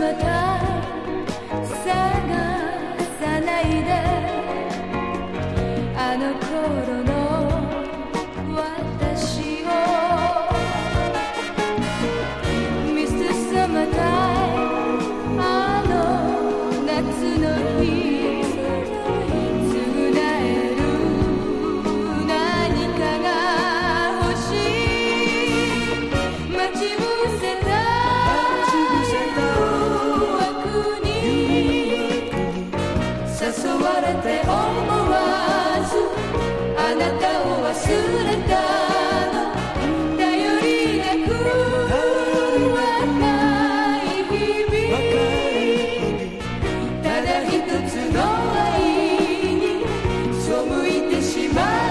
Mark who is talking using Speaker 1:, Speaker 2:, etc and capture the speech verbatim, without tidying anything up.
Speaker 1: また探さないであの頃の私を ミスター Summertime あの夏の日誘われて思わずあなたを忘れたの頼りなく若い日々ただ一つの愛に背いてしまう